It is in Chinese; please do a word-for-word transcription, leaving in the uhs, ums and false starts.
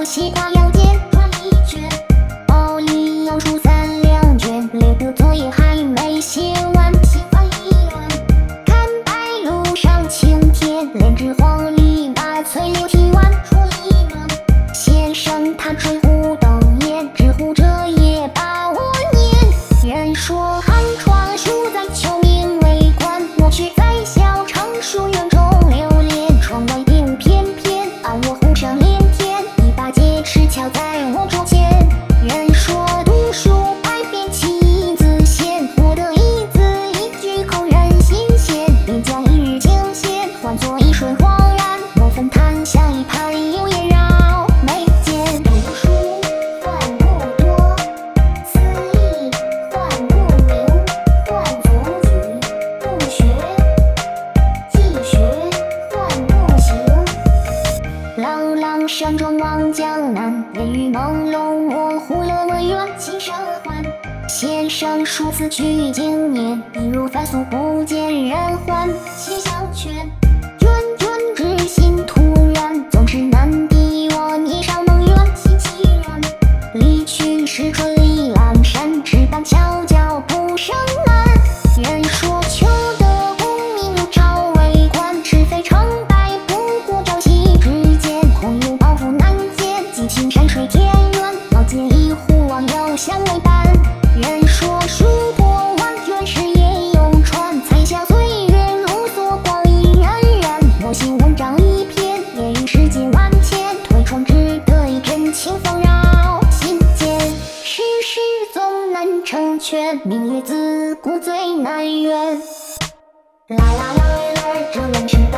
西瓜腰间转一圈，包里有书三两卷，列的作业还没写完，心烦意乱。看白路上青天，莲枝黄鹂把翠柳啼完，出一暖。先生他吹胡灯焰，只护这夜把我念。人说寒窗书在秋明为官，我却在小城书院中流连。窗外蝶舞翩翩，而我呼声连天，一把戒尺敲在我桌前。人说读书百遍其自现，我的一字一句扣人心弦。便将一日惊现换作一瞬恍然，我分檀香一盘又烟绕眉间。读书换不多，思义换不明，换足举不学，既学换不行。朗朗山中望江南，烟雨朦胧我忽了文远琴声唤。先生数次去经年，一如凡俗不见人还。心相劝，涓涓之心突然，总是难敌我年少梦远心凄然。离去时春里阑珊，翅膀悄悄不生难。人说求得功名朝为官，是非成败不过朝夕之间。空有抱负难见，激情山水田园，老见一壶忘忧相为伴。人说书过万卷事业永传，才笑岁月如梭光阴荏苒。我心文章一篇，也与世间万千，推窗只得一阵清风绕心间。世事总难成全，明月自古最难圆。啦啦啦啦，这人生